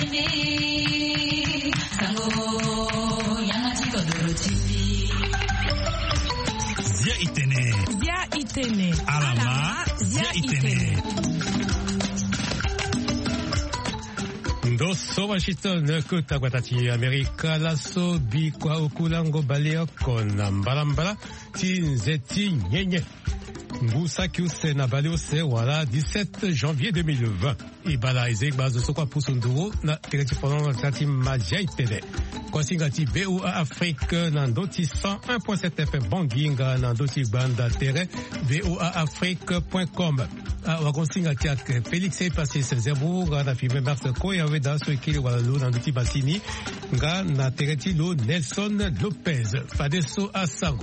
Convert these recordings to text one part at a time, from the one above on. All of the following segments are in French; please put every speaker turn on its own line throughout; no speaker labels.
Zia Itene. Alama Zia Itene. Ndoso Washington kutakwatati Amerika laso bikwa okulango baleo kona mbalambala tinzeti nyenye. Mbusa Kiuse na Baliose wala 17 janvier 2020. Ibala Isaac Bazo Sokwa Pusunduro na Teretifondon Tati Mazia Itene. Kwasingati VOA Afrique Nandoti 101.7 FM Banginga Nandoti Banda Tere voaafrique.com. Wakonsingati ak Felix Epasi Selzebu na Fime Mars Koya Weda Soikili Walalu Nandoti Basini nga na Tereti Lo Nelson Lopez Fadeso Asango.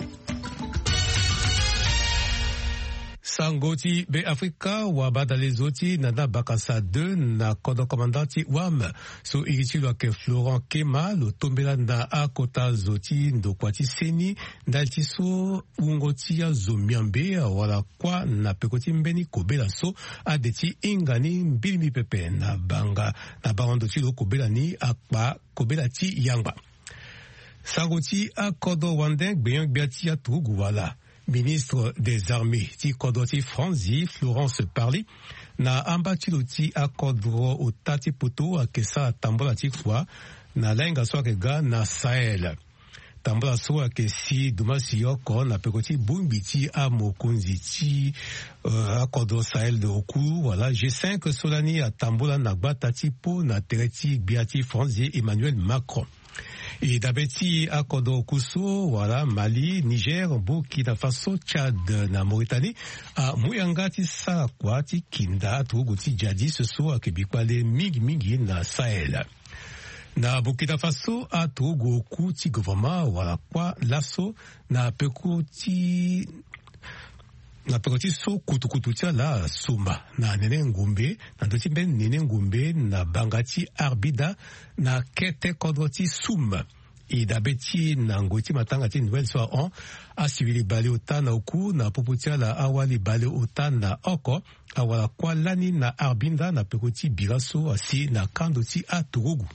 Sangoti be Afrika wa badale zoti nada bakasa 2 na kodo komandati wam so irichilwa ke Florent Kema lo tombela na akota zoti ndokwati seni ndalti so ungoti ya zomiambe wala kwa na pekoti mbeni kobela so adeti ingani mbilimi pepe na banga na bando chilo kobela ni akpa kobela ti yangba. Sangoti akodo wande gbeyon biati ya tugu wala. Ministre des Armées, ti kodoti Franzi, Florence Parly, na ambatiloti akodro otati poto akesa tambola ti kwa, na lenga swakega na Sahel. Tambola so akesi dumasi yoko na pekoti bumbiti a mokonzi ti akodro Sahel de oku, voilà, G5 solani a tambola na batati po na tereti biati Franzi Emmanuel Macron. Et d'abeti akodo kuso wala Mali, Niger, Burkina Faso, Tchad na Mauritanie a muyanga ti sakwa ti kinda tugu ti jadi so akebikwale mingi na Sahel. Na Burkina Faso a tugu ku ti gouvernement wala kwa laso na pekoti so kutukutu tia la suma na nene ngumbe na doti ben nene ngumbe na bangati arbida na kete kodroti suma i dabeti na ngoti matanga ti nouvelle soit on a civili bale otana oku na poputia la awali bale otana oko awala kwa lani na arbinda na pekoti biraso asi na kandoti a turugu.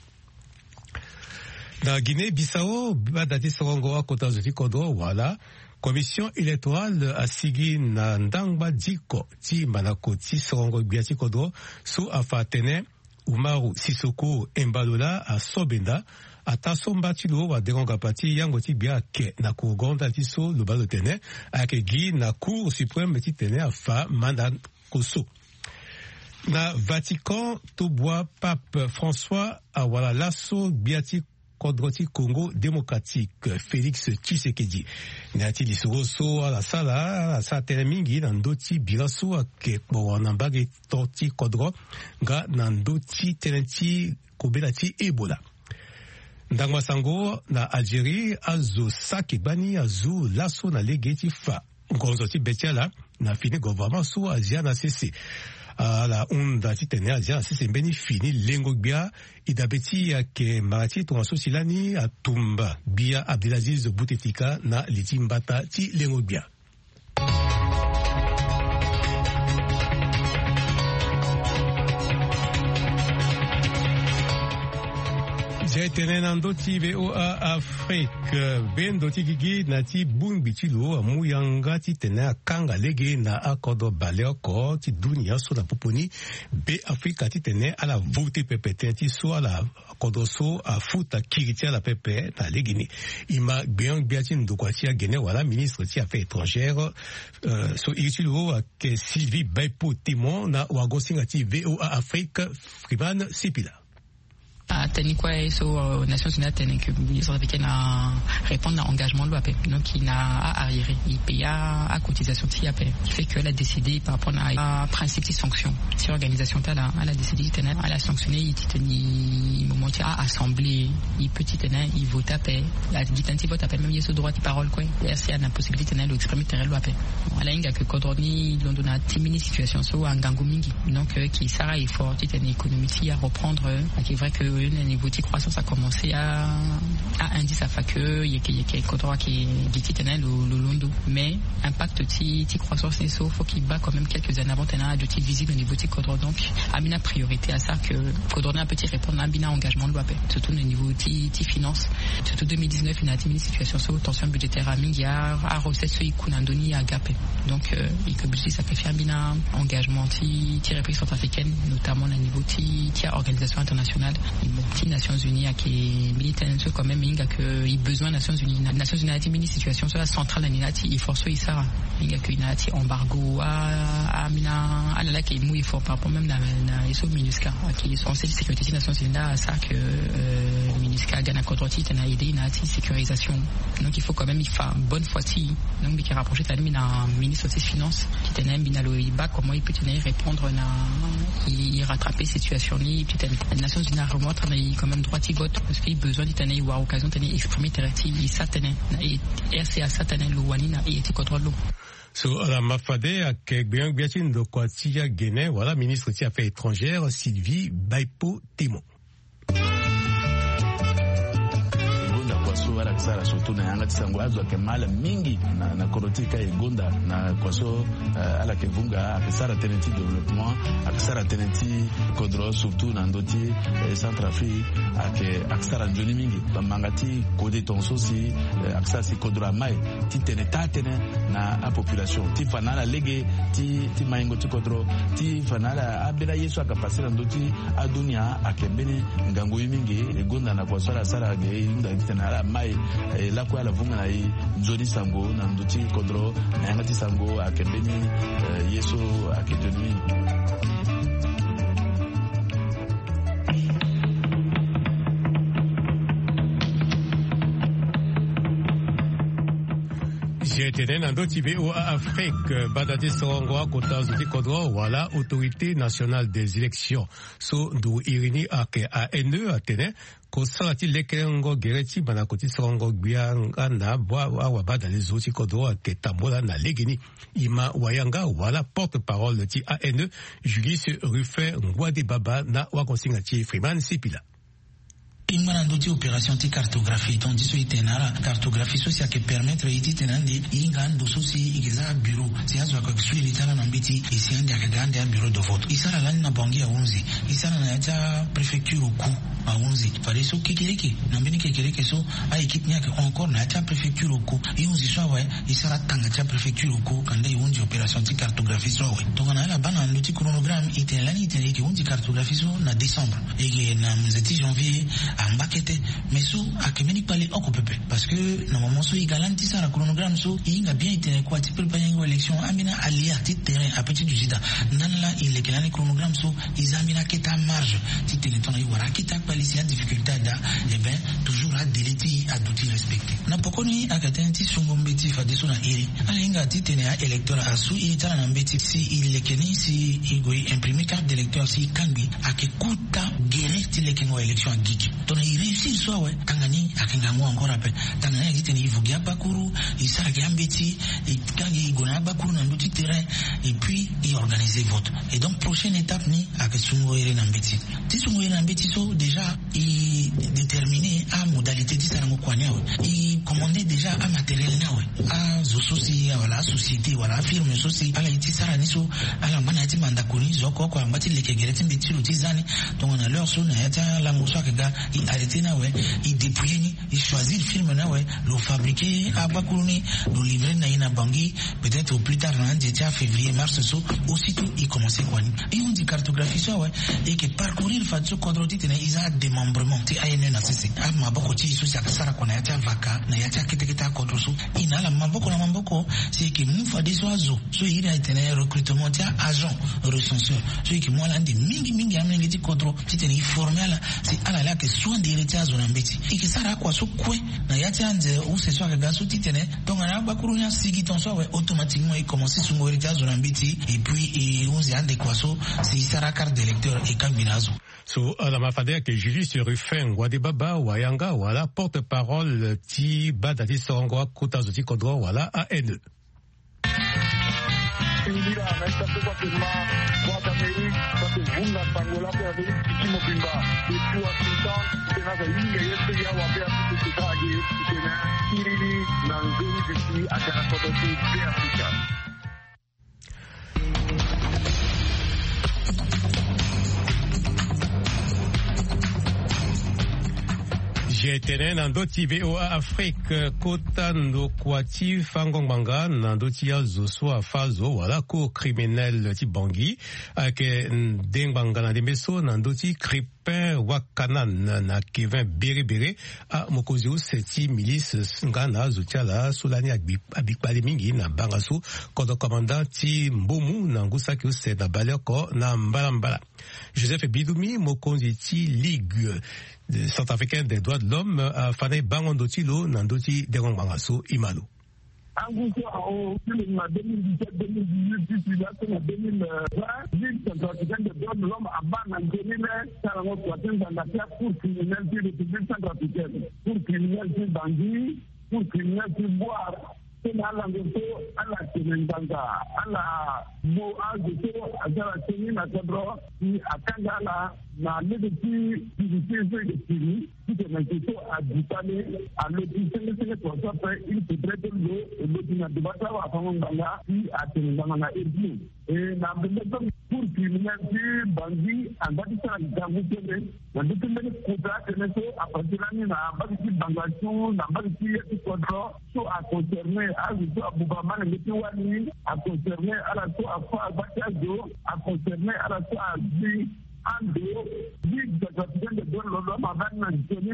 Na Guinée-Bissau badati sorongo akota zoti kodro wala Commission électorale a sigi na ndangba diko ti manako ti sorongo biati kodro so afatene Umaru Sisoko Embalola a sobenda ata somba ti lo wa deronga pati yango ti bia ke na kugonda ti so lo balo tene ake gi na Cour suprême ti tene afa manda koso. Na Vatican to bois Pape François a wala laso biati kodroti Congo démocratique Félix Tshisekedi nati lisoso ala sa mingi na ndoti biraso ake bona mbage toti kodro nga na ndoti tenenti kobelati Ebola. Ndangwa sango na Algérie azo saki bani azu laso na legeti fa ngonzo ti betiala na fini gouvernement so azia na sese ala unda ti tene azia na sese mbeni fini lengo bia idabeti yake marati to asosilani atumba bia Abdelaziz Bouteflika na litimbata ti lengo bia. J'ai tenu nandoti VOA Afrique bendoti gigi nati bumbi ti lo muyanga ti tene akanga lege na akodo baleoko ti dunia so na poponi be Afrika ti tene ala vote pepe ti so ala akodo so afuta kiriti ala pepe na legini ima gbeon biati ndokwa ti agene wala ministre ti affaires étrangères so iti lo ke Sylvie Baipo Timon na wagosinga ti VOA Afrique Friman Sipila.
Tani kwa so Nations Unies tani que ministre africaine a répondre à engagement de l'OAP donc il n'a à arriérer il paye à cotisation de l'OAP qui fait qu'elle a décidé par rapport à principe de sanction si l'organisation elle a décidé elle a sanctionné il tani moment à assemblée il petit tani il vote à paix la guitanti vote à paix même il y a ce droit de parole quoi et c'est la possibilité tani d'exprimer terrain l'OAP ala inga que kodroni londona timini situation so angango mingi donc qui sera effort tani économique à reprendre qui est vrai que le niveau de croissance a commencé à indice à que il y a kodro qui tenait le londo, mais impact ti croissance n'est sauf faut qu'il bat quand même quelques années avant tenant de ti visible au niveau de kodro, donc a mis la priorité à ça que kodro n'a petit répondre à un engagement de l'OAP, surtout au niveau ti finance, surtout 2019 il a été une situation sur tension budgétaire à milliards à recette sur ikunandoni à gapé, donc il que budget ça fait un engagement ti République centrafricaine, notamment au niveau de l'organisation internationale, les Nations Unies qui militent quand même que il besoin des Nations Unies. Les Nations Unies ont une situation sur la centrale il force il ça il a embargo à la qui est mouillé fort par rapport même à ISO MINUSCA qui sont censés sécurité des Nations Unies à ça que MINUSCA gagne un contre titre a aidé une sécurisation, donc il faut quand même il fait bonne fois donc qui rapproché de la ministre des Finances qui tenait Binaloïba comment il peut répondre il rattraper cette situation là puis les Nations Unies remontent quand même droit tigote parce qu'il besoin d'y avoir occasion de exprimer il s'attendait et c'est à s'attendre le wani na et était contrôle l'eau.
So la mafade a que bien de quoi tia Guinée voilà ministre des Affaires étrangères Sylvie Baipo Timo.
Kwaso wala kisara surtout na yanga tisango azwa kemala mingi na korotika egonda na kwaso ala kevunga akisara tenenti développement akisara tenenti kodro surtout na ndoti Centrafrique akisara njoni mingi bamangati kode tonso si akisara si kodro mai ti tene na a population ti fanala lege ti maingo ti kodro ti fanala abela yesu akapasira ndoti adunia akembeni ngango mingi egonda na kwaso la sara ge inda tena mai la kwa la vunga na nzoni sango na nduti kodro na yangati sango akembeni yeso akejoni.
J'étais dans d'autres pays au Afrique, badati songo kota zuti kodro wala autorité nationale des élections so do irini ake ANE atene ko sarati lekengo gereti bana koti songo bianga na bwa wa badali zuti kodro ake tambola na legini ima wayanga wala porte-parole ti ANE Julius Ruffin Ngwade Baba na wakonsinga ti Freeman Sipila.
Ingana ndoti opération ti cartographie donc diso itenara cartographie social que permettre iti tenandi ingando sosi igiza bureau si azwa kwa kiswili tana na mbiti isiende akagande ya bureau de vote isara lani na bangi ya unzi isara na ya préfecture ku a unzi fare so kikiriki na mbini kikiriki so ai kitnya ke encore na ya préfecture ku unzi so wa isara tanga ya préfecture ku kanda unzi opération ti cartographie so wa donc na la bana ndoti chronogramme itenlani iteniki unzi cartographie so na décembre et na mzeti janvier ambakete meso akemeni pale okopepe parce que normalement so igalanti ça la chronogramme so inga bien itene kwa ti préparer une élection amina alia ti terrain à petit du sida nanla il est kelani chronogramme so izamina keta marge ti téléton yi wara kita palisi en difficulté da et ben toujours à déliti à douti respecter na pokoni akatenti sungombeti fa deso na iri ala inga ti tene a électeur asu itana na mbeti si il est keni si igoi imprimer carte d'électeur si kangi akekuta guérir ti lekengo élection giki il réussit soit ouais tangani akingamwa encore appel tangani gite ni vugia bakuru isara gambeti et quand il gona bakuru na ndoti terrain et puis il organiser vote et donc prochaine étape ni akasungo ere na mbeti tisungo ere na mbeti so déjà il déterminé à modalité di sarango kwanya il commandait déjà à matériel na ouais à zososi wala société wala firme sosi ala iti sara ni so ala bana ti manda kuni zoko kwa mbati lekegereti mbeti lutizani donc on a leur so na yata la musa kaga arrêté na ouais il dépouiller ni il choisit le film na ouais le fabriquer à Bakouni le livrer na ina bangi peut-être au plus tard en février mars so aussitôt il commençait quoi et on dit cartographie ça ouais et que parcourir fatso quadroti na isa démembrement ti ayene na sisi a maboko ti so sia kasara kona ya vaka na ya keteketa quadroso ina la maboko c'est que mufa des oiseaux so il a été recrutement ti agent recenseur so qui moi là des mingi amengi ti quadro ti teni formé là c'est ala la que soin direct à zona mbeti ikisara kwa so kwe na yati anze ou ce soit que so titene donc na bakuru nya sigi ton so automatiquement il commence sur direct à zona mbeti et puis on y ande kwa so c'est isara carte d'électeur et kambinazo
so la mafade que Julius Ruffin Ngwade Baba wayanga wala porte-parole ti badati songo kota zoti kodro wala ANE
Mira, esta cosa que más Guatemala, que Bunga, Tangola, que Kimopimba,
Jetene nandoti VOA Afrique kota ndokwati fangongbanga nandoti ya zoswa fazo wala ko criminel ti Bangui ake dengbanga na demeso nandoti Cripin Wakanan na Kevin Bere a mokozi o seti milice ngana zotiala solani abikpale mingi na bangaso kodo commandant ti Mbomu na ngusa ki o se na baleko na mbala Joseph Bidoumi mokozi ti Ligue centrafricaine des droits de l'homme a fané bangondotilo nandoti derong bangaso imalo.
Anguso au film 2017-2018 puis là c'est en 2020 Ligue centrafricaine des droits de l'homme a ban en 2000 ça la moitié dans la classe pour criminels de République centrafricaine pour criminels de Bangui pour criminels de boire c'est là l'angoto à la Sénéganga à la bo azoto à la Sénégal na cadre qui atteint là na lebeti difficulté de fini qui est maintenant à Dupane à l'opinion pour ça il faudrait que l'opinion de Bata va Fanganga qui atteint na Erdi et na besoin pour criminalité Bangui en Batista Gamutele na dukene kuta teneso à partir na Bangui Bangacho na Bangui Kodro so a concerné à Aboubama Ngetiwani a concerné à la so à Batajo a concerné à la so à Ando, Ligue de droits de l'homme a mentionné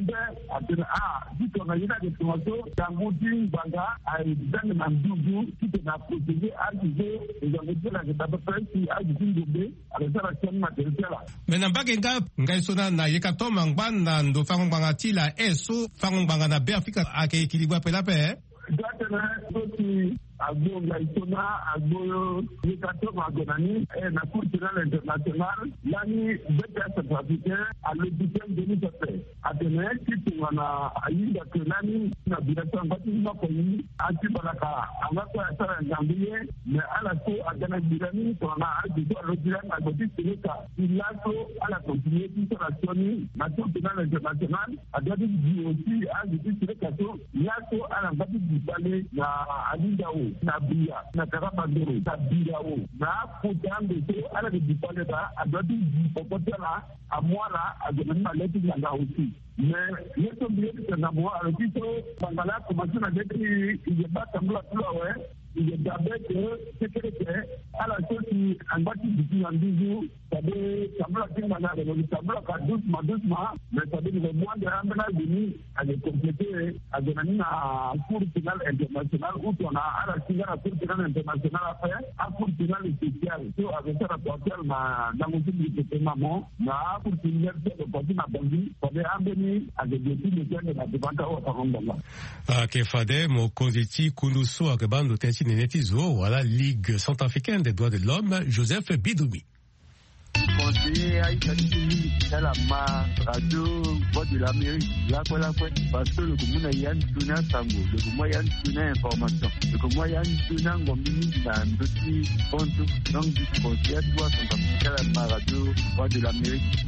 dit qu'on a eu la déclaration d'Angoudi Banga à Edan Mandougou qui est protégé à l'idée et j'en ai dit la détaillation qui a dit à l'installation matérielle.
Mais Nambagenga, Ngaisona, na Yekato Mangban, Nando Fangongangati, la SO, Fangonganga na Béafrika, à qui équilibre après la paix. Agbo Ngaisona, Agbo Yekato Magonani, et la Cour pénale internationale, l'année BPS centrafricain à l'audition de l'UPP. À Ténèque, qui a eu que l'année, la direction bâtiment pays, à Tibalaka, à Mata Gambie, mais à la cour à Ganabirani, qu'on a ajouté à l'audition à côté de l'État. Il a à la continuité de la Sony, la Cour pénale internationale, à Gabie aussi, à ajouté sur l'État, il y a à la bâtisse du palais, à Adindao. Na bia na karabandoro na biao na kutande to ala de dipaleta adodi popotela amwala agemena leti nganga aussi mais yeto bien na moi alors qu'il bangala commencer à être il est pas semblant ouais il est d'abord que sécurité à la chose qui en bâti depuis un bijou ça veut semblant que mana le semblant que doucement mais ça veut le mois de ramener venu à les compléter à donner à cour pénale internationale où on a à la cour pénale internationale à faire à cour pénale spéciale sur avec ça rapporter na motif de paiement na cour pénale de parti na Bangui pour amener à des défis de la demande au Parlement. Que fade mo konziti kunduso akabando tensi nenetizo wala Ligue centrafricaine des droits de l'homme Joseph Bidoumi.
Conseiller à Italie, c'est la radio Voix de l'Amérique, là parce que le Goumuna Yann Tuna Sango, le Goumuna Yann Tuna Information, le Goumuna Yann Tuna Ngomini, un petit ponto, donc du conseiller à toi, c'est la radio Voix de l'Amérique.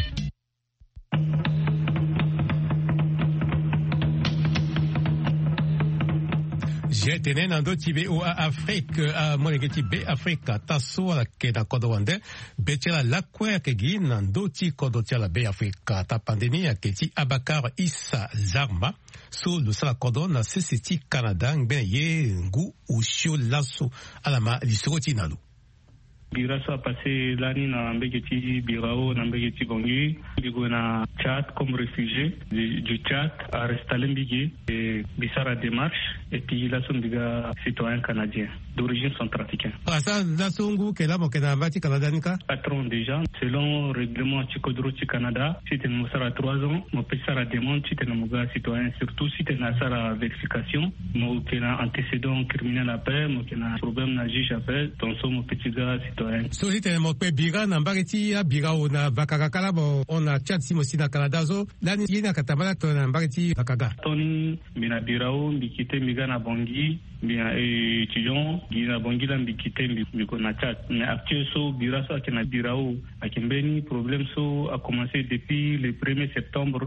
Jetene nandoti VOA Afrique a monegeti be Africa taso la keda kodowande betela lakwe kegi nandoti kodotiala be Africa ta pandemie aketi Abakar Issa Zarma so le sala kodo na CCT Canada ngbenye ngu usho lasso alama lisoti nalu.
Grâce à passer l'année dans Mbegeti Birao, dans Mbegeti Bangui, il y a Tchad comme réfugié du Tchad à Restalembigue et Bissara démarche et puis là sont des citoyens canadiens d'origine centrafricaine.
Ça, là songu que là mon Canada Canada
patron déjà selon règlement Tikodro Canada, si tu nous sera 3 ans, mon petit sera demande si tu nous gars citoyen surtout si tu n'as pas vérification, mon qui a antécédent criminel après, mon qui a problème na juge après, donc mon petit gars citoyen.
So si te mo pe biga na mbageti ya biga ona bakakala bo ona chat si mo sina Canada zo lani yina katabala to na mbageti bakaga
Tony mina birao mbikite miga na Bangui bien étudiant gina bongila mbikite mbiko na chat mais actuellement so bira so akina birao akimbeni problème so a commencé depuis le 1er septembre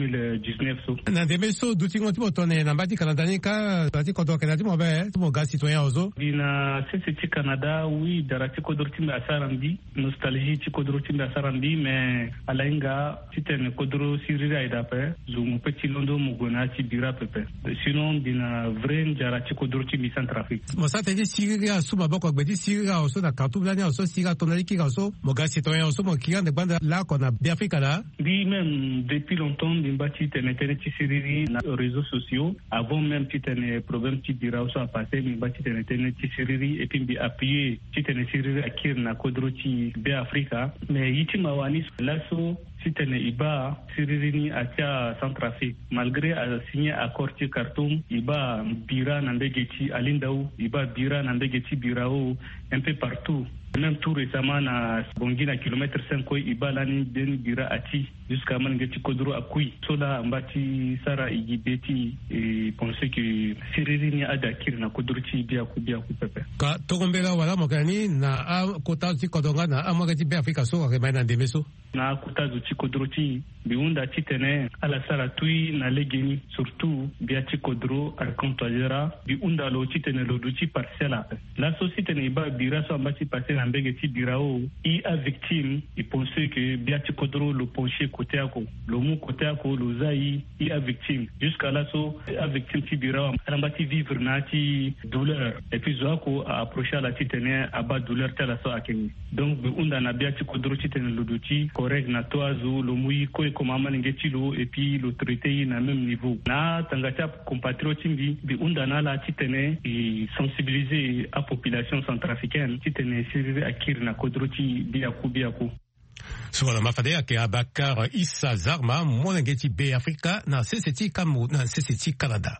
2019 so
na deme so dutingo timo tone na mbati Canada nika bati kodo Canada mo be mo gas citoyen ozo
dina CCT Canada oui darati kodorti mbe asarambi nostalgie ti kodorti mbe asarambi mais alainga titene kodro sirira idape zumu petit londo mugona ti bira pepe sinon dina vrai darati kodorti mi Centrafrique
mo sa te sirira suma boko gbedi sirira oso na kartu blani oso sirira tonali ki oso mo gas citoyen oso mo kiran de banda là qu'on a bien fait là
oui même depuis longtemps dimbati tene ti siriri na réseaux sociaux avant même titene problème ti bira oso a passé dimbati tene ti siriri et puis bi appuyer titene siriri akir na kodroti be Africa mais yitima wani laso titene iba siririni atia Centrafrique malgré a signé accord ti Khartoum iba bira na ndegeti alindau iba bira na ndegeti birao un peu partout. Même tout récemment na Bongina kilomètre 5 ko ibalani den bira ati jusqu'à mangeti kodro akui sola mbati sara igibeti et penser que siririni adakir na kodroti bia ku pepe
ka togombela wala mogani na kota ti kodonga na amagati be Afrika so ka mai na demeso
na kota ti kodroti biunda titene ala sara tui na legeni surtout bia ti kodro arkontojera biunda lo titene lo duti parcela la société ne ba bira so mbati passer na mbegeti birao i a victime i penser que bia ti kodro lo pencher côté ako lo mu côté ako lo zai i a victime jusqu'à là so a victime ti birao mbati vivre na ti douleur et puis zako a approcher la titene aba douleur tela so akeni donc biunda na bia ti kodro titene lo duti correct na toazo lo mui ko comme ngeti lo et puis le traité na même niveau na tangata compatriotes bi unda na la titene et sensibiliser la population centrafricaine titene sirri akir na kodroti biaku
Suala mafade yake Abakar Issa Zarma mwanangeti be Afrika na CCT Cameroun na CCT Canada.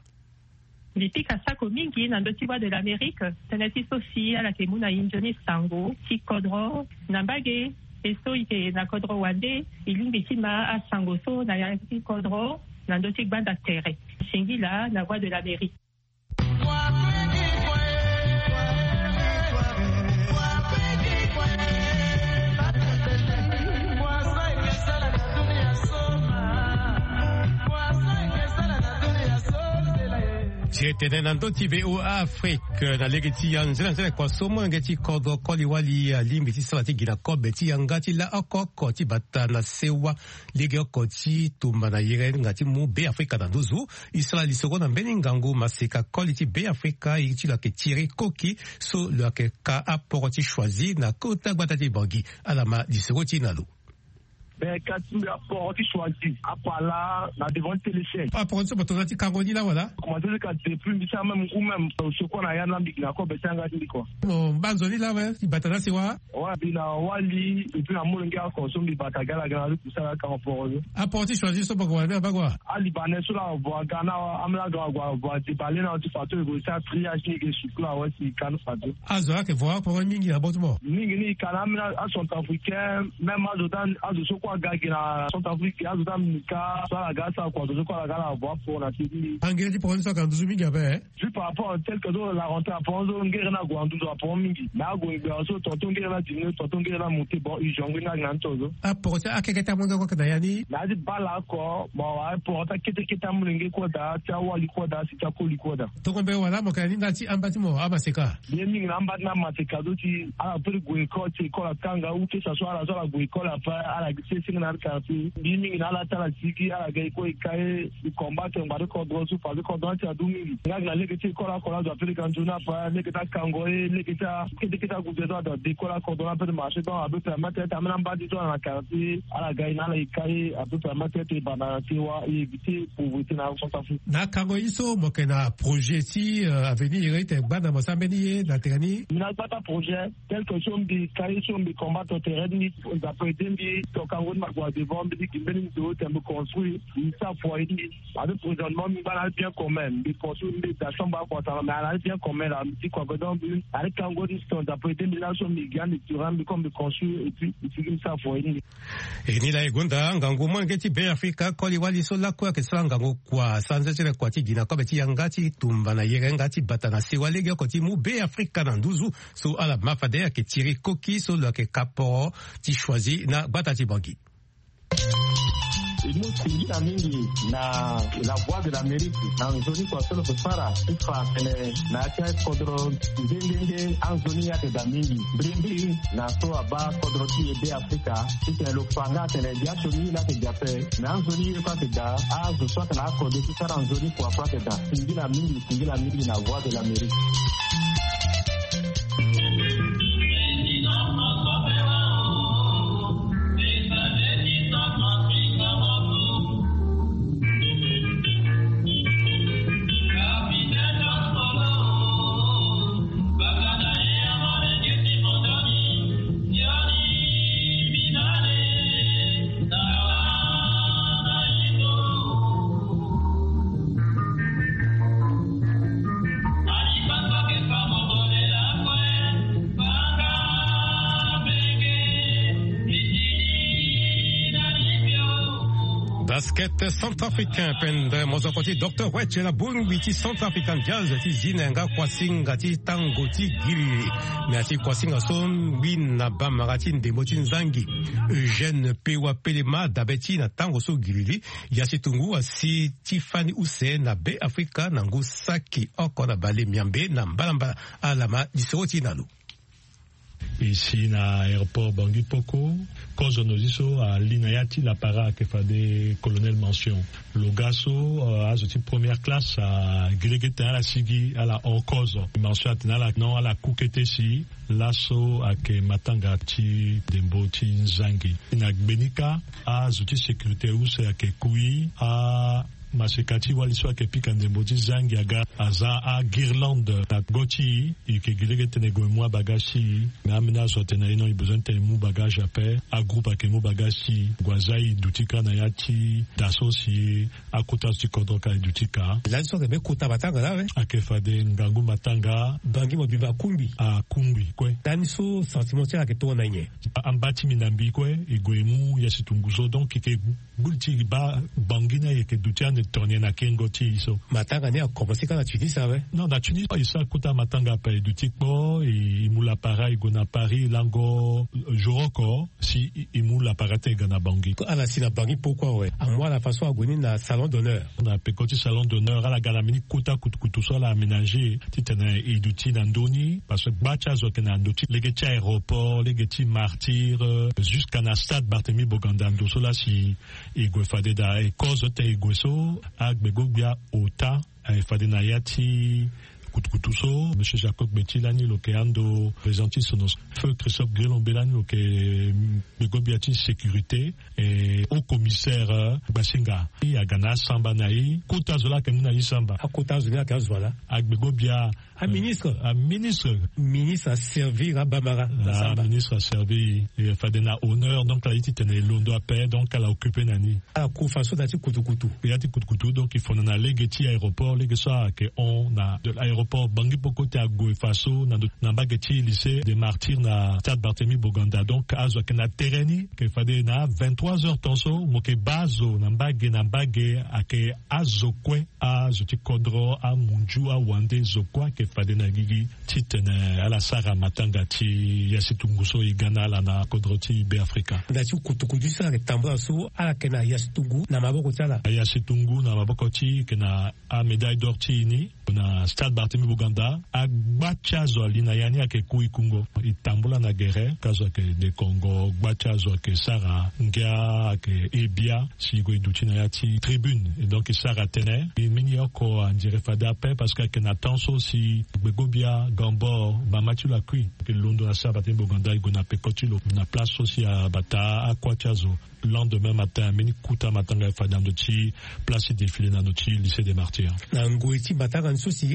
Lipika sako mingi na ndoti wa de l'Amérique teneti sosi ala kemuna injoni sango ti kodro nambage eso ike na kodro wande ilimbi tima a sangoso na yaki kodro na ndoti banda terre shingila na voix de l'Amérique.
C'était dans notre VOA Afrique na legeti yanzela kwa somo ngeti kodo koli wali limbiti salati gina kobeti yangati la akoko ti batana sewa lege okoti tumba na yire ngati mu be Afrika na nduzu isla lisoko na beningangu masika koli ti be Afrika iti la ke tire koki so le ke ka apporti choisi na kota batati bangi alama lisoko ti nalu.
Quand tu as porté choisi, à part là, la devant téléchaîne.
Ah, pour ça, tu as dit Cangoni là, voilà.
Comment dire que tu es plus ça même ou même ce qu'on a yann dit la cobe sanga dit quoi.
Bon, banzoni là, ouais, il batana c'est quoi?
Ouais, bina wali et puis la moulanga consomme di batagala gana tout ça là quand pour eux.
Ah, porté choisi ça pas quoi, pas quoi.
Ah, libanais sur la voix gana amla gwa di balé na tu fato go ça triage ni sur là ouais si kan fato.
Ah, ça que voir pour un mingi là bon tout.
Mingi ni kanamna à son africain même à d'autant à de quoi gagina Centrafrique à d'autant mika ça la gasa quoi de quoi la gala voir pour la tv.
Angeli pour ça quand du mingi après.
Juste par rapport tel que la rentrée à Ponzo ngere na gwandu à pour mingi. Na go ibeoso tonton ngere na dîner tonton ngere na monter bon i jongi na ngantozo.
Ah pour ça akeketa mongo kwa kadayani.
Na di bala ko bon pour ta kete mulenge ko da ta wali ko da si ta ko likoda.
To kombe wala mo kani ndati ambati mo abaseka.
Bien mingi na ambati na mateka do ti ala per go ko ti ko la tanga ou que ça soit la go ko la pa ala gise na quartier. Bien mingi na la tala tiki ala ga ko ikae combattre ngba ko do su fa ko do ti adumi. Na leke ti ko la do Afrika njuna pa leke ta kangoe leke ta gouvernement do de ko la ko do na per marché donc abe permettre ta mena mbadi do na quartier ala ga ina la ikae abe permettre te bana ti wa éviter pauvreté na Centrafrique.
Na kango iso mo kena projet ti avenir ite bana mo sambeni na tegani.
Na bata projet tel que sombi kai sombi combattre terrain ni d'après dembi to ka on m'a quoi devant me dit qu'il me construit ça foyer avec présentement nous va bien commun des construire des chambre quoi ça mais bien commun là petit quoi donc avec Kango distant d'après 2000 migrants durant comme construire et puis c'est ça foyer
et ni la gonda ngango mwangeti be Africa koli wali so la kwa ke sanga ngo kwa sanza chile kwa ti gina kwa ti yangati tumba na yere ngati batana se walege ko ti mu be Africa na nduzu so ala mafade ke tiri koki so la ke kapo ti choisi na batati bangi.
Nous singina mingi na la voix de l'Amérique dans zoni kwa solo kusara ifa kene na cha kodro ndenge anzoni ya de mingi brimbi na so aba kodro ti de Africa ite lo panga tene dia choni na ke jape na anzoni kwa te da a zo so na ko de kusara anzoni kwa te da singina mingi na voix de l'Amérique.
Basket centrafricain pende mozokoti Dr. Weche la bungwiti centrafricain jazz ti zinenga kwasinga ti tango ti giri me ti kwasinga son win na bamagati ndemo ti nzangi Eugène Pewa Pelema dabeti na tango so giri ya situngu asi Tiffany Use na be Africa na ngu saki oko na bale miambe na mbalamba alama disoti nalu.
Ici na aéroport Bangui Poko, cause nosiso à l'inayati la para que fait des colonel mention. Le gasso a ce type première classe à Gregeta à la Sigi à la cause. Mention à la non à la Kuketesi, l'asso à que Matangati Demboti Nzangi. Na Benika à ce type sécurité ou c'est à que Kui à Masekati waliswa ke pika ndemboti zangi aga aza a Guirlande na goti ke gilege tenego mwa bagashi na amena sotena ino i besoin te mu bagage ape a groupe ke mu bagashi gwazai dutika na yati d'associer a kota si kodroka dutika
la so be kota batanga la
ake fade ngangu matanga
bangi mo biba kumbi
a kumbi kwe
tani so sentimentaire ke to na nye
ambati minambi kwe igwemu yasitunguzo donc ke bulti ba bangina ke dutia tourner na Kengoti iso.
Matanga ni a commencé quand la Tunisie ça ouais.
Non, la Tunisie il ça kuta matanga pa du tikbo et moula pareil gona Paris lango joroko si il moula parate gana bangi.
À la sina bangi pourquoi ouais. À moi la façon à goni na salon d'honneur.
On a pekoti salon d'honneur à la galamini kuta kutu so la aménager titana et duti ndoni parce que bacha zo kena ndoti legeti aéroport legeti martyr jusqu'à na stade Barthélemy Boganda ndo so la si e go fade da e cause te go Agbegobia Ota, Fadena Yati, Kutukutuso, M. Jacob Betilani, Lokeando, présenté son feu Christophe Grelon Belani, Loke Begobiati Sécurité, et au commissaire Basinga, Agana Samba Naï, Kotazola Kemunaï Samba.
A Kotazola Kazola.
Agbegobia.
Un ministre.
Un ministre.
Ministre a servi à Bamara.
Un ministre a servi, et Fadena honneur, donc la Haïti tenait Londo à paix, donc elle a occupé Nani.
A Koufaso Dati Kutukutu.
Il y a des Kutukutu, donc il faut en aller Getty aéroport, les ça, qu'on a de l'aéroport Bangui Pokote à Gouefaso, na Bageti lycée des martyrs na Stade Barthélemy Boganda, donc à Zokena Tereni, que Fadena 23h tonso, moke bazo, na mbage, à que Azokwe, à Zoti Kodro, à Munju, à Wande Zokwa, que Fadena Gigi, titene, à la Sara Matangati, Yasitunguso, Igana, la na Kodroti, Be-Africa.
Dati Kutukutu, ça, le tambour so, à la Kena Yasitungu, na Maboko Tala.
Yasitungu, na Mabokoti, Kena, a médaille d'or Tini, na Stade Barthélemy Boganda, a Gbachazo, Linayani, a ke Kui Kungo, Itambula na Guerre, Kazo ke de Congo, Gbachazo, ke Sara, Nga, ke Ebia, si Gwe Dutinayati, Tribune, et donc Sara Tene, et Minioko, en dirait Fada Paix, parce que na Tanso, si Begobia, Gambor, Mamatu la Kui, que Londo a Stade Barthélemy Boganda, il na Pekotilo, na place aussi à Bata, à Kwachazo. Lendemain matin, Meni Kuta Matanga Fadandoti, place défilé dans notre lycée des martyrs.
Na Ngoueti Batanga Nsusi, à la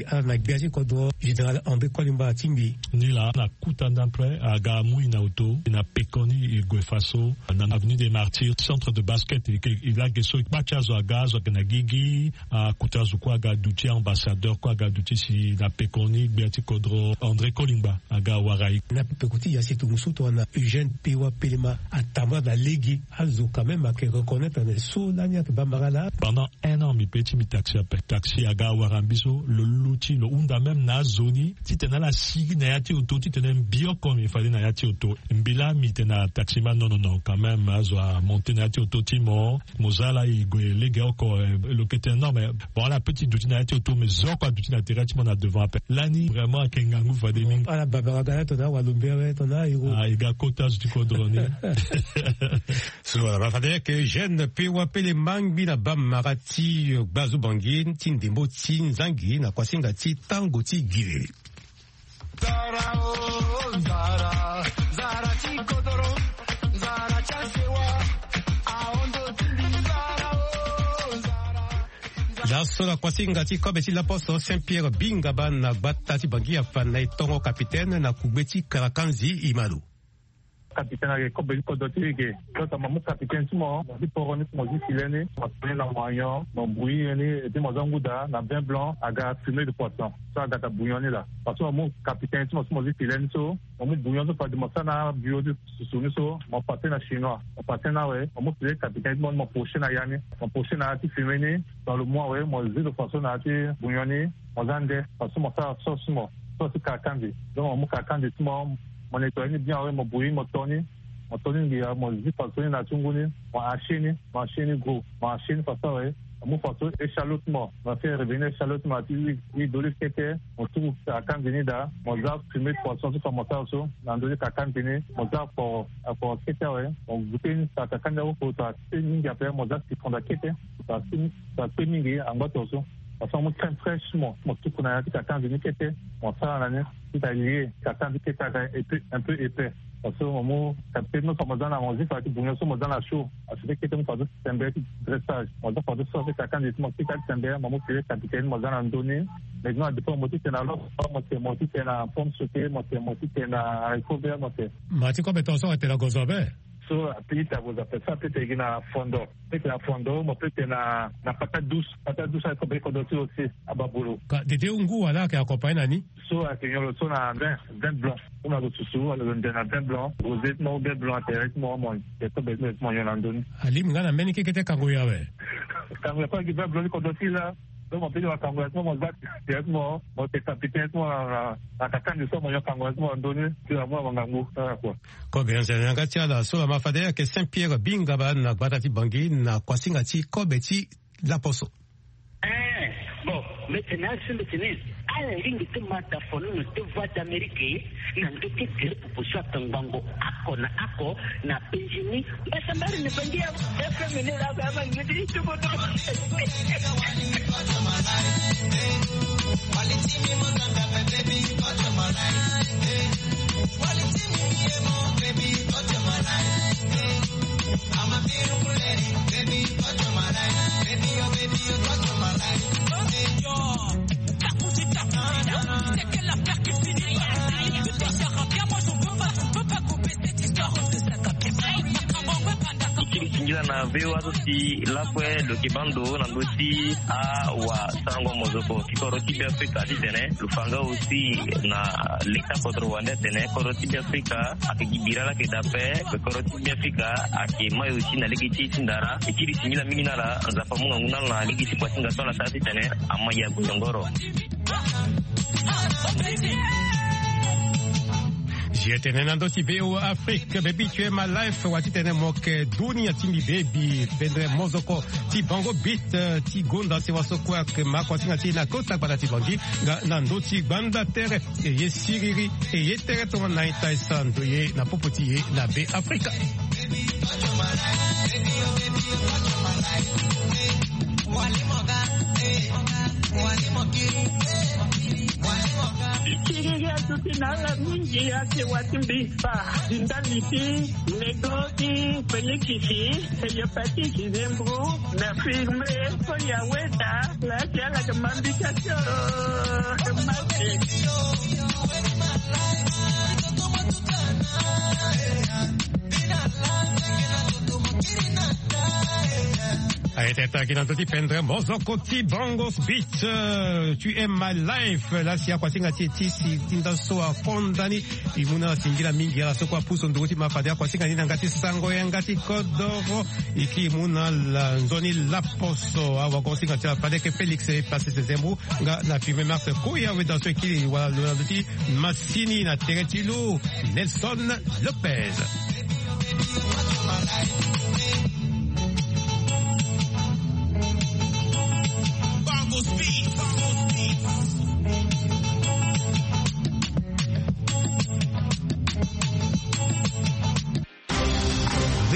Biaji Kodro, général André Kolimba Timbi.
Nila, na Koutandapre, à Gamou, Nauto, na Pekoni, Guefaso, na avenue des Martyrs, centre de basket, il a gesso, Bachazo à Gaz, à Nagigi, à Koutazuko, à Gadouti, ambassadeur, quoi, Gadouti, si na Pekoni, Biaji Kodro, André Kolimba, à Gawarai.
Na Pekoti, Yassitou Moussouto, on a Eugène Pewa Pelema, à Tamar, la Légui, Azo, quand même, à reconnaître un sous, l'année, Bambarala.
Pendant un an, mi petit, mi taxi, à Gawarambiso, le Louti, le Unda même, na Zoni, si t'es la Sigi, na Yati Auto, si t'es un bio comme il fallait na Yati Auto. Mbila, mi t'es na taximan, non, quand même, Azo, à monter na Yati Auto, Timo, Mozala, il les encore, le qui était énorme, bon, la petite douti na Yati Auto, mais Zoko, douti na Terra, Timo, na devant, l'année, vraiment, à Kengangu, Fademing.
Ah, la Babaraga, t'en as, Walumbere, t'en as, Hiro.
Ah, il y a Kotas du Kodroni.
Sur la Bafadère, que Jeanne Pewa Pelemang, Bina Bam Marati, Bazou Bangin, Tindimbo, Tin Zangi, na Kwasinga, Tango, Tigiri. La sola Kwasinga, Tikobeti, l'apôtre Saint-Pierre Bingaban, na Batati Bangi, Afana, Tongo capitaine, na Kubeti Karakanzi, Imalu.
Capitaine ko be ko do tige ko ta mamu capitaine timo di poroni mo di silene mo tene na moyen mo bouillir ni et mo zanguda na vin blanc aga fumée de poisson ça aga bouillonner là parce que mon capitaine timo mo di silene so mo bouillon so pas de mo sana bio de sunu so mo paté na chinois mo paté na ouais mo le capitaine mo poché na yani mo poché na ti fumée ni dans le mois ouais mo de poisson na ti bouillonner mo zande parce que mo ça sauce mo sauce kakandi donc mo kakandi timo mon nettoyer bien avec mon bouillir mon tourner mon zip passer na tunguni mon enchaîner gros mon enchaîner parce que mon photo échalotement on va faire revenir échalotement il doit le on trouve à candidat mon zap fumer poisson sur mon tasso dans le candidat mon zap pour c'était ouais on goûter ça candidat pour ça c'est une après mon zap qui prend la quête ça c'est mingi en bas aussi parce que mon très fraîchement mon tout qu'on a dit candidat qui était mon ça l'année c'est-à-dire candidat qui était un peu épais parce que moment capitaine nous sommes dans la musique parce que nous sommes dans la show parce que c'était pas de semblait dressage on doit pas de sorte que quand ils m'ont dit que semblait moment que capitaine moi dans donné maintenant depuis moi tu es dans l'autre moi tu es dans forme sauter moi tu es dans recover moi tu
Mati compétences était la gozabe
so apita vous appelez ça peut-être na fondo moi peut-être na patate douce à combien qu'on doit aussi à babolo
de ungu wala qui accompagne nani
so à que le son à vin blanc on a d'autres sous on a vin blanc vous êtes non vin blanc directement moi c'est pas besoin de moi yonandoni
ali mngana meni kete kango yawe
kango pas que vin blanc qu'on doit là donc on peut dire kango moi zat directement moi c'est capitaine moi à kakandi so moi kango moi donné sur moi mangango ça quoi
ko bien c'est ngati la so ma fadea que Saint-Pierre Bingaba na Batati Bangi na Kwasinga ti Kobeti la poso
bon maintenant c'est maintenant à la ligne de mata fono de voix d'Amérique na ndoki tele pour soit tangango ako na penjini basa mbali ne bandia FM ne la ba ngidi to bodo quality me monanda baby got your life quality me baby got your life I'm a beautiful lady baby got your life baby you got your life c'est que l'affaire qui finit tout ça sera bien moi je peux pas couper cette histoire de ça Kila na vewa si lakwe lo kibando na ngoti a wa sango mozoko kikoroti bi Afrika di tene lufanga aussi na leka kodro wande tene koroti bi Afrika akigibira la kedape koroti bi Afrika akimayo aussi na legiti sindara ikiri simila minala za pamunga ngunala na legiti kwa singa tola tati tene amaya gongoro
J'étais nando si BO Afrique baby tu es ma life wati tene moke dunia timi baby pendre mozoko ti bango beat ti gonda se waso kwa ke ma kwasinga ti na kota para ti bangi nando ti banda terre e ye siriri e ye terre to na itaisan to ye na popoti ye na be Africa
Tutinala mingi ake watimbisa Dindaliti, negoti, penyekiti hejapati kizembu na firme koyaweta la jala kemambikacho kemati.
Aiteta kinantoti pendre mozokoti bongos beat tu es my life la sia kwa singa tisi tinda soa fondani imuna singira mingi ala sokwa puso ndoti mafadea kwa singa nina ngati sango ya ngati kodoro iki muna la nzoni la poso awa kwa singa tia fade ke Felix passe ses embou nga na filme Marc Koya we dans ce qui wala lo ndoti Massini na Teretilu Nelson Lopez.